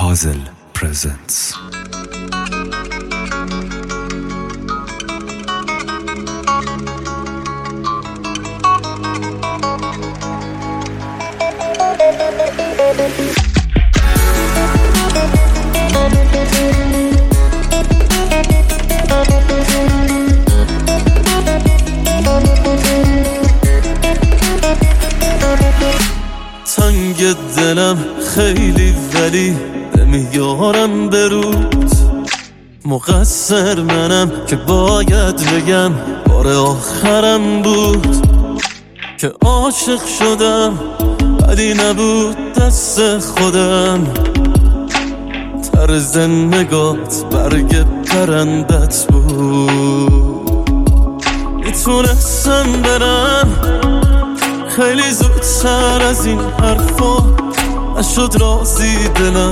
Hazel presents. تنگ دلم خیلی ولی نمیارم برود، مقصر منم که باید بگم بار آخرم بود که عاشق شدم ولی نبود دست خودم. طرز نگات برگ پرندت بود، میتونستم برم خیلی زودتر از این حرفا، نشد راضی دلم